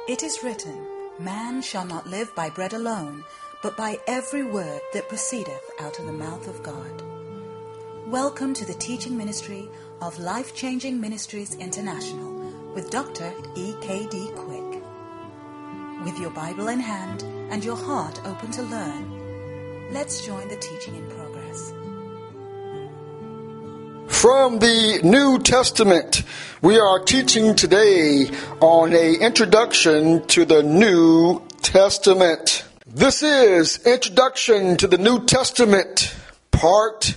It is written, Man shall not live by bread alone, but by every word that proceedeth out of the mouth of God. Welcome to the teaching ministry of Life-Changing Ministries International with Dr. E.K.D. Quick. With your Bible in hand and your heart open to learn, let's join the teaching in progress. From the New Testament, we are teaching today on an introduction to the New Testament. This is Introduction to the New Testament, Part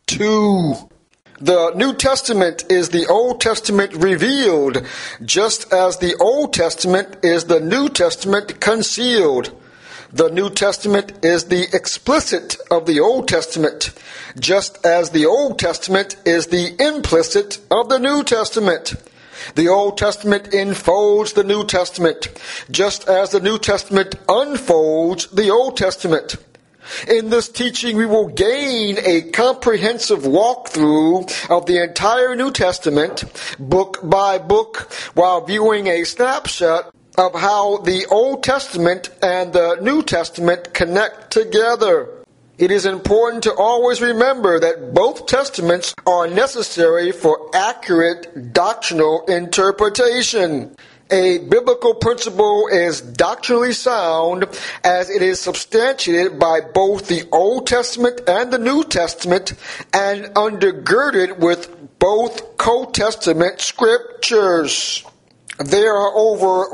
2. The New Testament is the Old Testament revealed, just as the Old Testament is the New Testament concealed. The New Testament is the explicit of the Old Testament, just as the Old Testament is the implicit of the New Testament. The Old Testament enfolds the New Testament, just as the New Testament unfolds the Old Testament. In this teaching, we will gain a comprehensive walkthrough of the entire New Testament, book by book, while viewing a snapshot of how the Old Testament and the New Testament connect together. It is important to always remember that both testaments are necessary for accurate doctrinal interpretation. A biblical principle is doctrinally sound as it is substantiated by both the Old Testament and the New Testament and undergirded with both co-testament scriptures. There are over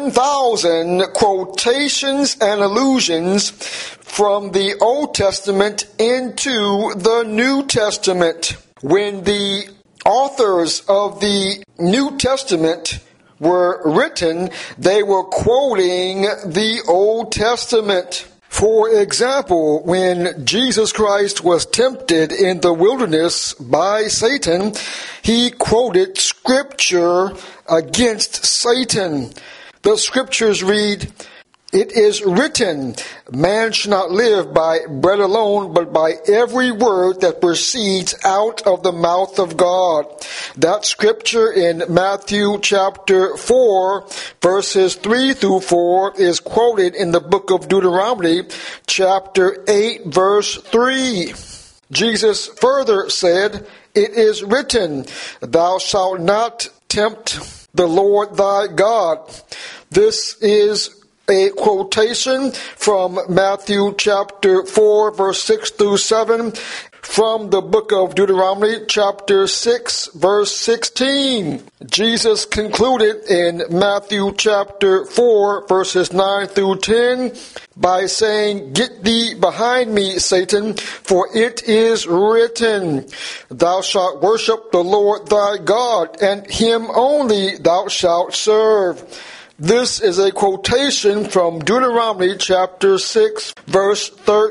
1,000 quotations and allusions from the Old Testament into the New Testament. When the authors of the New Testament were written, they were quoting the Old Testament. For example, when Jesus Christ was tempted in the wilderness by Satan, he quoted Scripture against Satan. The Scriptures read, "It is written, man shall not live by bread alone, but by every word that proceeds out of the mouth of God." That scripture in Matthew chapter 4, verses 3 through 4 is quoted in the book of Deuteronomy chapter 8, verse 3. Jesus further said, "It is written, thou shalt not tempt the Lord thy God." This is a quotation from Matthew chapter 4, verse 6 through 7, from the book of Deuteronomy chapter 6, verse 16. Jesus concluded in Matthew chapter 4, verses 9 through 10, by saying, "Get thee behind me, Satan, for it is written, thou shalt worship the Lord thy God, and him only thou shalt serve." This is a quotation from Deuteronomy chapter 6, verse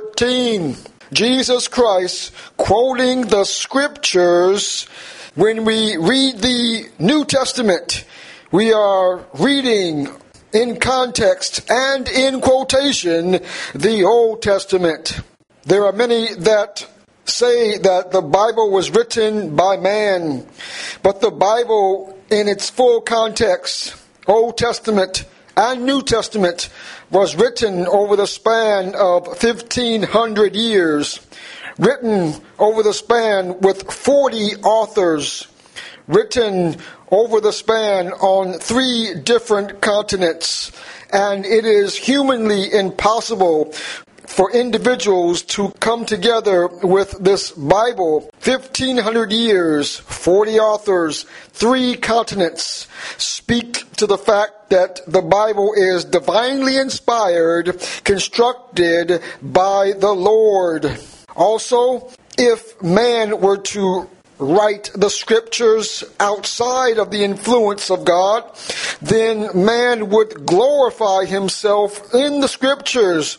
13. Jesus Christ quoting the scriptures. When we read the New Testament, we are reading in context and in quotation the Old Testament. There are many that say that the Bible was written by man, but the Bible in its full context, Old Testament and New Testament, was written over the span of 1,500 years, written over the span with 40 authors, written over the span on 3 different continents, and it is humanly impossible for individuals to come together with this Bible. 1,500 years, 40 authors, 3 continents speak to the fact that the Bible is divinely inspired, constructed by the Lord. Also, if man were to write the scriptures outside of the influence of God, then man would glorify himself in the scriptures.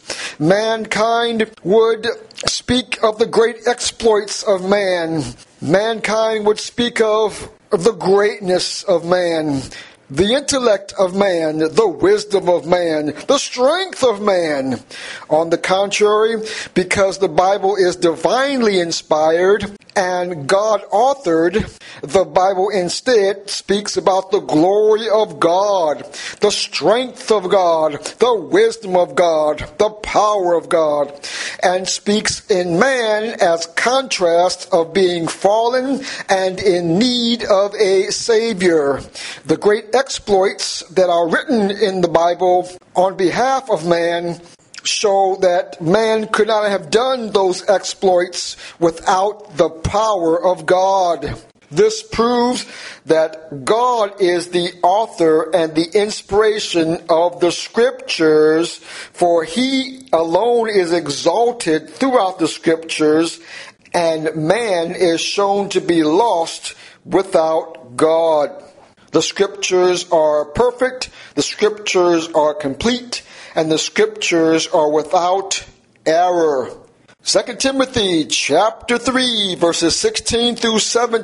Mankind would speak of the great exploits of man. Mankind would speak of the greatness of man, the intellect of man, the wisdom of man, the strength of man. On the contrary, because the Bible is divinely inspired, and God authored, the Bible instead speaks about the glory of God, the strength of God, the wisdom of God, the power of God, and speaks in man as contrast of being fallen and in need of a Savior. The great exploits that are written in the Bible on behalf of man show that man could not have done those exploits without the power of God. This proves that God is the author and the inspiration of the Scriptures, for He alone is exalted throughout the Scriptures, and man is shown to be lost without God. The Scriptures are perfect, the Scriptures are complete, and the Scriptures are without error. 2 Timothy chapter 3 verses 16 through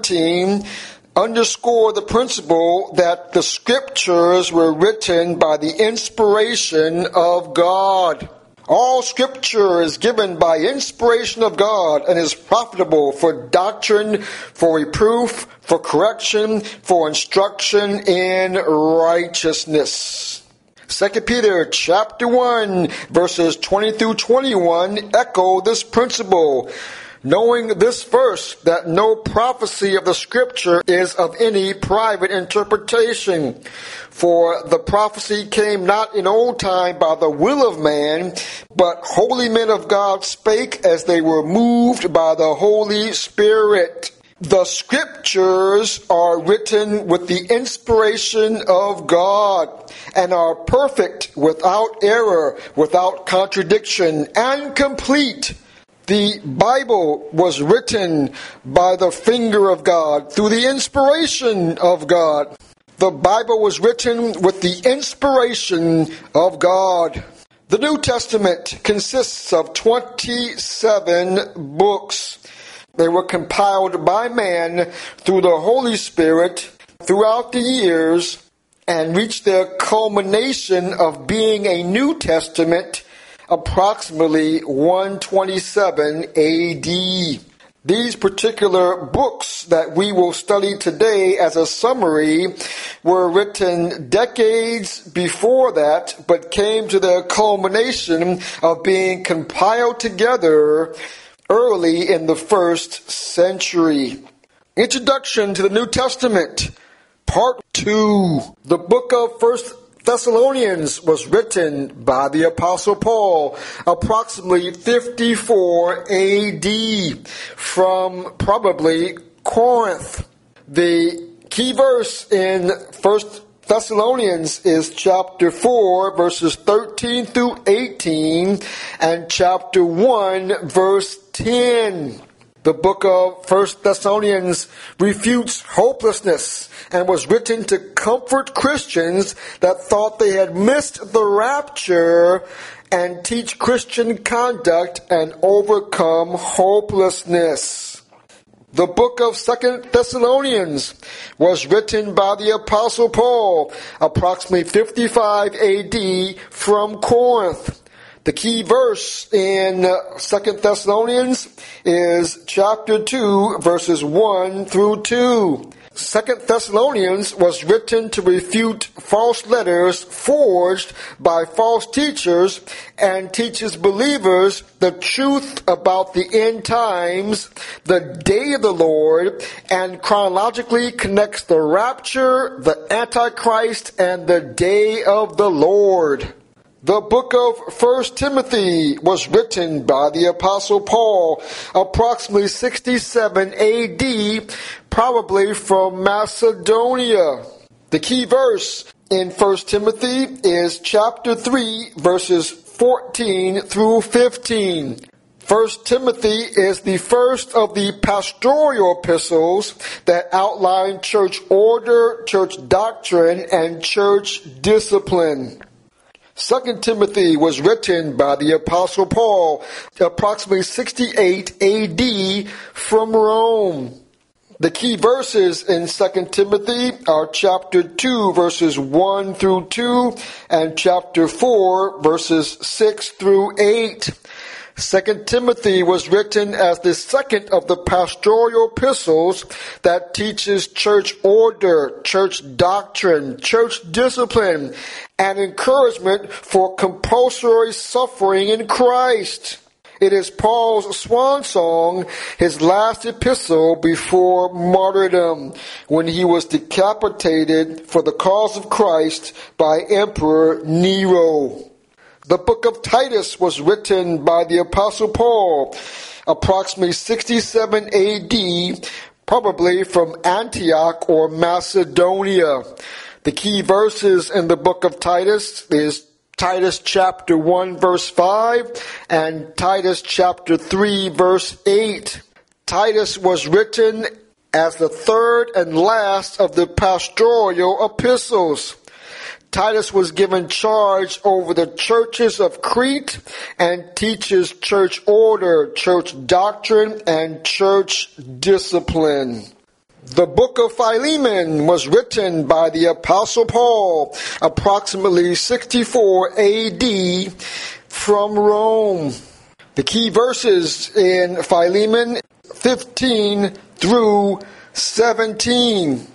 17 underscore the principle that the Scriptures were written by the inspiration of God. All Scripture is given by inspiration of God and is profitable for doctrine, for reproof, for correction, for instruction in righteousness. 2 Peter chapter 1 verses 20 through 21 echo this principle, knowing this first, that no prophecy of the Scripture is of any private interpretation. For the prophecy came not in old time by the will of man, but holy men of God spake as they were moved by the Holy Spirit. The Scriptures are written with the inspiration of God and are perfect, without error, without contradiction, and complete. The Bible was written by the finger of God, through the inspiration of God. The Bible was written with the inspiration of God. The New Testament consists of 27 books. They were compiled by man through the Holy Spirit throughout the years and reached their culmination of being a New Testament approximately 127 AD. These particular books that we will study today as a summary were written decades before that, but came to their culmination of being compiled together early in the 1st century. Introduction to the New Testament, Part 2. The book of 1 Thessalonians was written by the Apostle Paul approximately 54 AD from probably Corinth. The key verse in 1 Thessalonians is chapter 4 verses 13 through 18 and chapter 1 verse 10. The book of 1 Thessalonians refutes hopelessness and was written to comfort Christians that thought they had missed the rapture and teach Christian conduct and overcome hopelessness. The book of 2 Thessalonians was written by the Apostle Paul approximately 55 AD from Corinth. The key verse in 2 Thessalonians is chapter 2, verses 1 through 2. 2 Thessalonians was written to refute false letters forged by false teachers and teaches believers the truth about the end times, the day of the Lord, and chronologically connects the rapture, the Antichrist, and the day of the Lord. The book of 1 Timothy was written by the Apostle Paul approximately 67 AD, probably from Macedonia. The key verse in 1 Timothy is chapter 3, verses 14 through 15. 1 Timothy is the first of the pastoral epistles that outline church order, church doctrine, and church discipline. 2 Timothy was written by the Apostle Paul approximately 68 AD from Rome. The key verses in 2 Timothy are chapter 2 verses 1 through 2 and chapter 4 verses 6 through 8. 2 Timothy was written as the second of the pastoral epistles that teaches church order, church doctrine, church discipline, and encouragement for compulsory suffering in Christ. It is Paul's swan song, his last epistle before martyrdom, when he was decapitated for the cause of Christ by Emperor Nero. The book of Titus was written by the Apostle Paul, approximately 67 AD, probably from Antioch or Macedonia. The key verses in the book of Titus is Titus chapter 1 verse 5 and Titus chapter 3 verse 8. Titus was written as the third and last of the pastoral epistles. Titus was given charge over the churches of Crete and teaches church order, church doctrine, and church discipline. The book of Philemon was written by the Apostle Paul, approximately 64 AD, from Rome. The key verses in Philemon 15 through 17.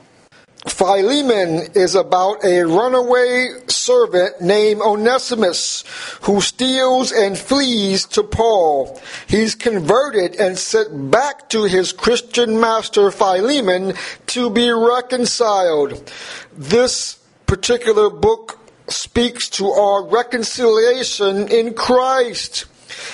Philemon is about a runaway servant named Onesimus who steals and flees to Paul. He's converted and sent back to his Christian master Philemon to be reconciled. This particular book speaks to our reconciliation in Christ,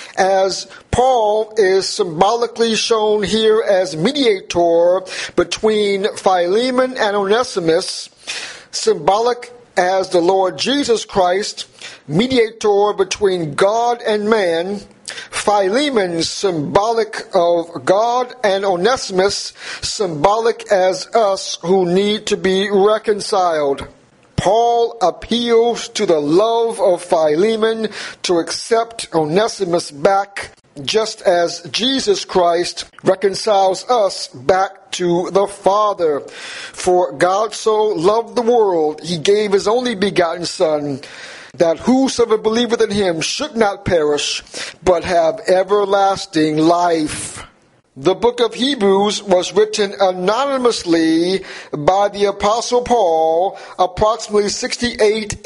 as Paul is symbolically shown here as mediator between Philemon and Onesimus, symbolic as the Lord Jesus Christ, mediator between God and man. Philemon, symbolic of God, and Onesimus, symbolic as us who need to be reconciled. Paul appeals to the love of Philemon to accept Onesimus back, just as Jesus Christ reconciles us back to the Father. For God so loved the world, he gave his only begotten Son, that whosoever believeth in him should not perish, but have everlasting life. The book of Hebrews was written anonymously by the Apostle Paul, approximately 68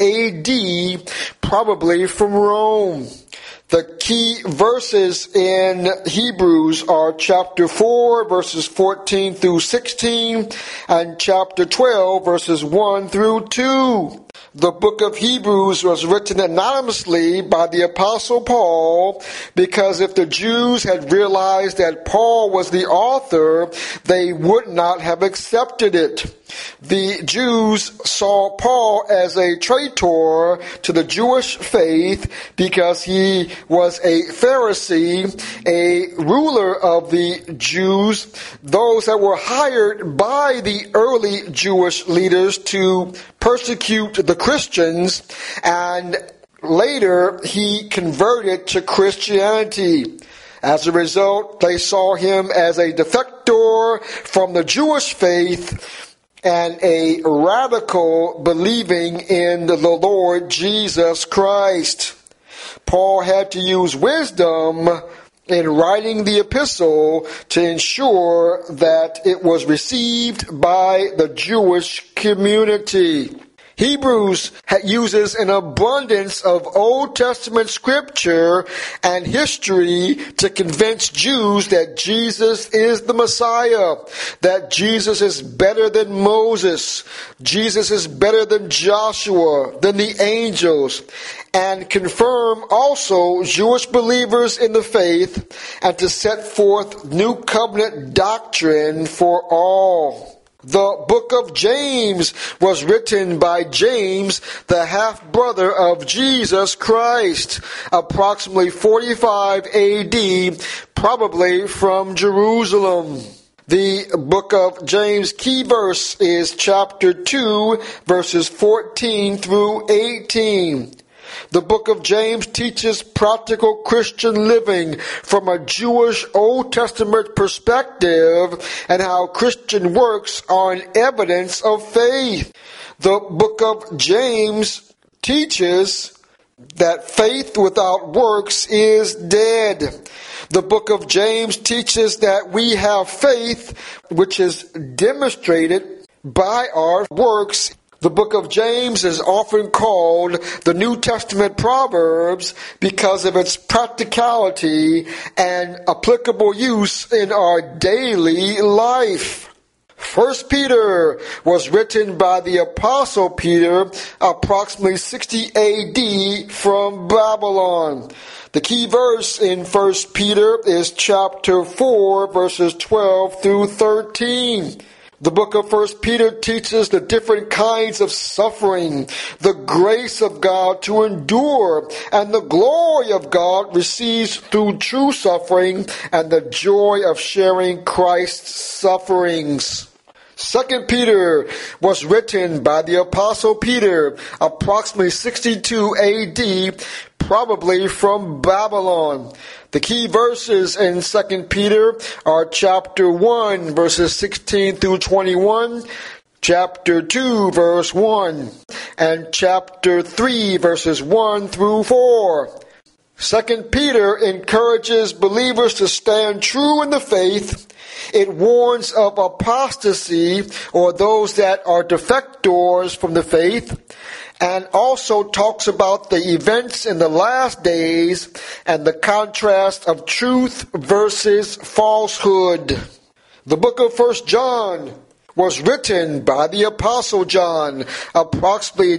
AD, probably from Rome. The key verses in Hebrews are chapter 4, verses 14 through 16, and chapter 12, verses 1 through 2. The book of Hebrews was written anonymously by the Apostle Paul because if the Jews had realized that Paul was the author, they would not have accepted it. The Jews saw Paul as a traitor to the Jewish faith because he was a Pharisee, a ruler of the Jews, those that were hired by the early Jewish leaders to persecute the Christians, and later he converted to Christianity. As a result, they saw him as a defector from the Jewish faith and a radical believing in the Lord Jesus Christ. Paul had to use wisdom in writing the epistle to ensure that it was received by the Jewish community. Hebrews uses an abundance of Old Testament scripture and history to convince Jews that Jesus is the Messiah, that Jesus is better than Moses, Jesus is better than Joshua, than the angels, and confirm also Jewish believers in the faith, and to set forth new covenant doctrine for all. The book of James was written by James, the half-brother of Jesus Christ, approximately 45 AD, probably from Jerusalem. The book of James' key verse is chapter 2, verses 14 through 18. The book of James teaches practical Christian living from a Jewish Old Testament perspective and how Christian works are an evidence of faith. The book of James teaches that faith without works is dead. The book of James teaches that we have faith which is demonstrated by our works. The book of James is often called the New Testament Proverbs because of its practicality and applicable use in our daily life. 1 Peter was written by the Apostle Peter approximately 60 AD from Babylon. The key verse in 1 Peter is chapter 4, verses 12 through 13. The book of 1 Peter teaches the different kinds of suffering, the grace of God to endure, and the glory of God received through true suffering, and the joy of sharing Christ's sufferings. 2 Peter was written by the Apostle Peter approximately 62 AD, probably from Babylon. The key verses in 2 Peter are chapter 1, verses 16 through 21, chapter 2, verse 1, and chapter 3, verses 1 through 4. 2 Peter encourages believers to stand true in the faith. It warns of apostasy, or those that are defectors from the faith, and also talks about the events in the last days and the contrast of truth versus falsehood. The book of 1 John was written by the Apostle John approximately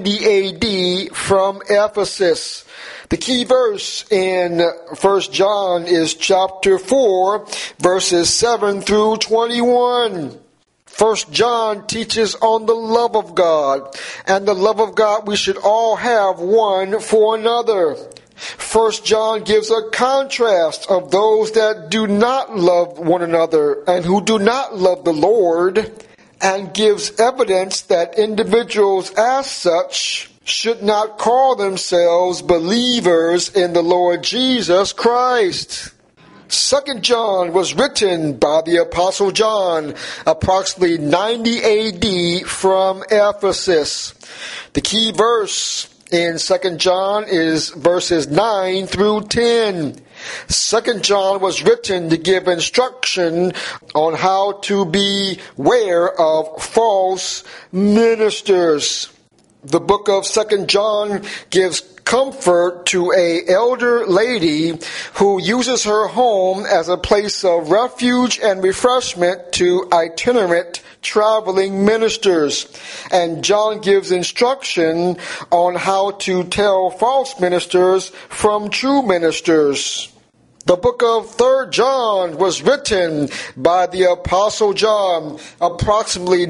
90 AD from Ephesus. The key verse in 1 John is chapter 4, verses 7 through 21. 1 John teaches on the love of God, and the love of God we should all have one for another. 1 John gives a contrast of those that do not love one another and who do not love the Lord, and gives evidence that individuals as such should not call themselves believers in the Lord Jesus Christ. 2 John was written by the Apostle John approximately 90 AD from Ephesus. The key verse in 2 John is verses 9 through 10. 2 John was written to give instruction on how to beware of false ministers. The book of 2 John gives comfort to an elder lady who uses her home as a place of refuge and refreshment to itinerant traveling ministers. And John gives instruction on how to tell false ministers from true ministers. The book of 3 John was written by the Apostle John approximately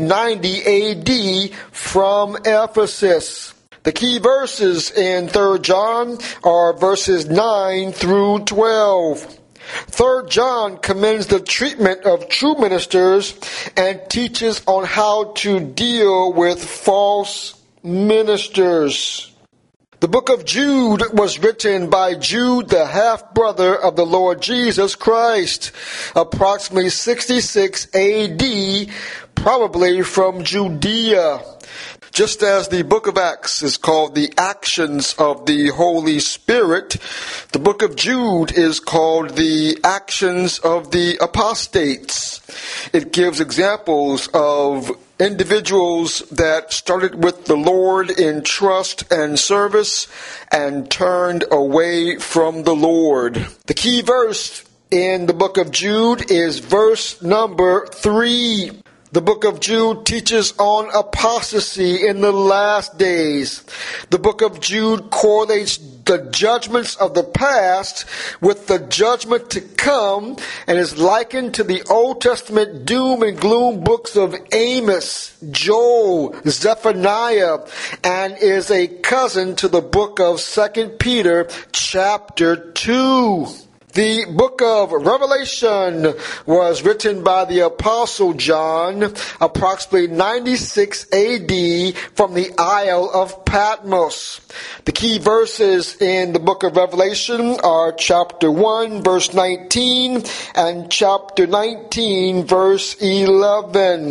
90 AD from Ephesus. The key verses in 3 John are verses 9 through 12. 3 John commends the treatment of true ministers and teaches on how to deal with false ministers. The book of Jude was written by Jude, the half-brother of the Lord Jesus Christ, approximately 66 AD, probably from Judea. Just as the book of Acts is called the Actions of the Holy Spirit, the book of Jude is called the Actions of the Apostates. It gives examples of individuals that started with the Lord in trust and service and turned away from the Lord. The key verse in the book of Jude is verse number 3. The book of Jude teaches on apostasy in the last days. The book of Jude correlates the judgments of the past with the judgment to come and is likened to the Old Testament doom and gloom books of Amos, Joel, Zephaniah, and is a cousin to the book of 2 Peter chapter 2. The book of Revelation was written by the Apostle John approximately 96 AD from the Isle of Patmos. The key verses in the book of Revelation are chapter 1 verse 19 and chapter 19 verse 11.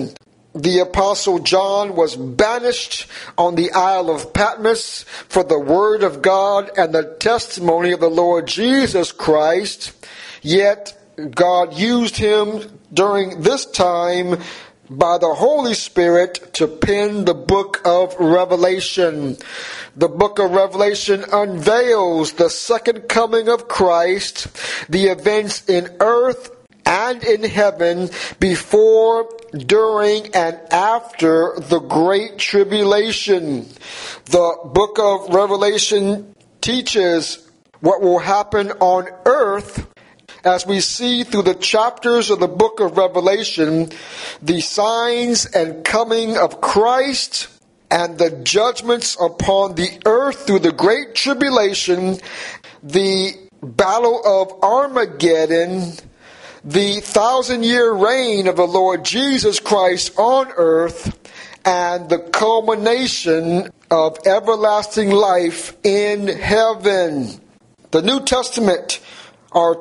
the Apostle John was banished on the Isle of Patmos for the Word of God and the testimony of the Lord Jesus Christ, yet God used him during this time by the Holy Spirit to pen the book of Revelation. The book of Revelation unveils the second coming of Christ, the events in earth and in heaven before, during, and after the Great Tribulation. The book of Revelation teaches what will happen on earth. As we see through the chapters of the book of Revelation, the signs and coming of Christ and the judgments upon the earth through the Great Tribulation, the battle of Armageddon, the 1,000-year reign of the Lord Jesus Christ on earth, and the culmination of everlasting life in heaven. The New Testament are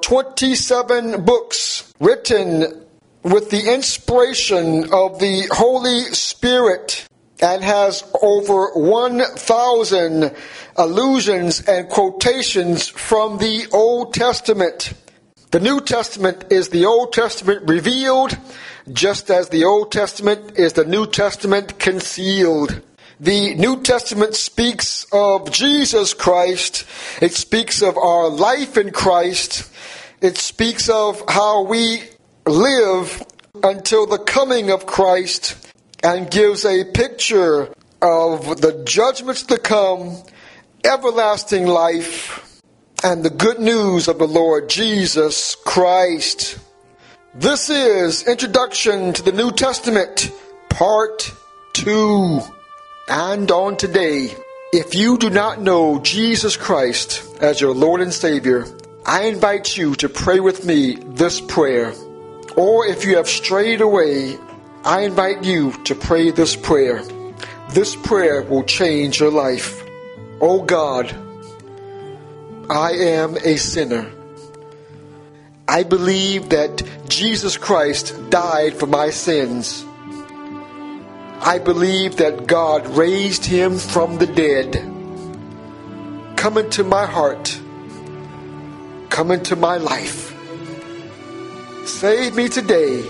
27 books written with the inspiration of the Holy Spirit and has over 1,000 allusions and quotations from the Old Testament. The New Testament is the Old Testament revealed, just as the Old Testament is the New Testament concealed. The New Testament speaks of Jesus Christ. It speaks of our life in Christ. It speaks of how we live until the coming of Christ, and gives a picture of the judgments to come, everlasting life, and the good news of the Lord Jesus Christ. This is Introduction to the New Testament, Part 2. And on today, if you do not know Jesus Christ as your Lord and Savior, I invite you to pray with me this prayer. Or if you have strayed away, I invite you to pray this prayer. This prayer will change your life. Oh God, I am a sinner. I believe that Jesus Christ died for my sins. I believe that God raised him from the dead. Come into my heart. Come into my life. Save me today.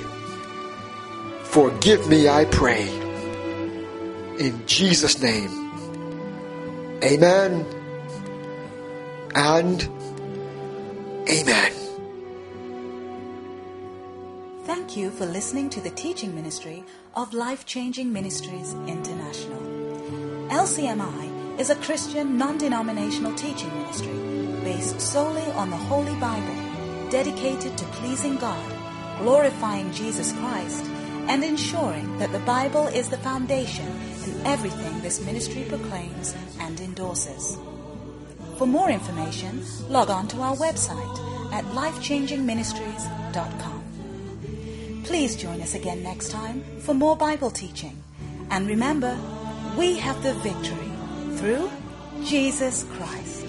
Forgive me, I pray. In Jesus' name. Amen and amen. Thank you for listening to the teaching ministry of Life Changing Ministries International. LCMI is a Christian non-denominational teaching ministry based solely on the Holy Bible, dedicated to pleasing God, glorifying Jesus Christ, and ensuring that the Bible is the foundation in everything this ministry proclaims and endorses. For more information, log on to our website at lifechangingministries.com. Please join us again next time for more Bible teaching. And remember, we have the victory through Jesus Christ.